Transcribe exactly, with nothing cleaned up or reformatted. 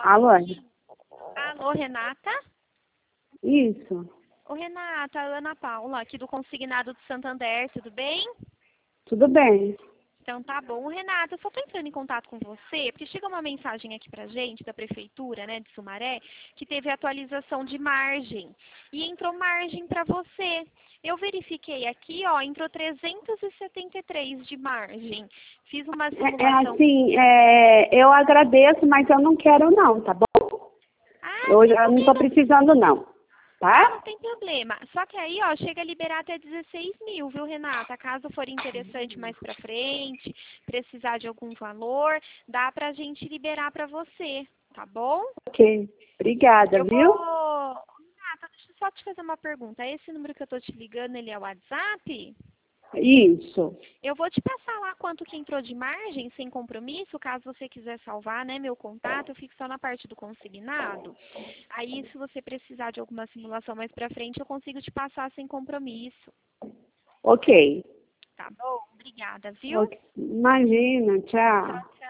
Alô? Alô, Renata? Isso. Ô, Renata, Ana Paula, aqui do Consignado do Santander, tudo bem? Tudo bem. Então tá bom. Renata, eu só tô entrando em contato com você, porque chega uma mensagem aqui pra gente, da Prefeitura, né, de Sumaré, que teve atualização de margem. E entrou margem pra você. Eu verifiquei aqui, ó, entrou trezentos e setenta e três de margem. Fiz uma É, é simulação... assim, é, eu agradeço, mas eu não quero não, tá bom? Ah, Eu, sem eu não tô problema. precisando não, Ah, não tá? tem problema. Só que aí, ó, chega a liberar até dezesseis mil, viu, Renata? Caso for interessante mais pra frente, precisar de algum valor, dá pra gente liberar pra você, tá bom? Ok. Obrigada, Eu viu? vou... Renata, deixa eu só te fazer uma pergunta. Esse número que eu tô te ligando, ele é o WhatsApp? Isso. Eu vou te passar lá quanto que entrou de margem, sem compromisso, caso você quiser salvar, né, meu contato, eu fico só na parte do consignado. Aí, se você precisar de alguma simulação mais pra frente, eu consigo te passar sem compromisso. Ok. Tá bom? Obrigada, viu? Ok. Imagina, Tchau, tchau. tchau.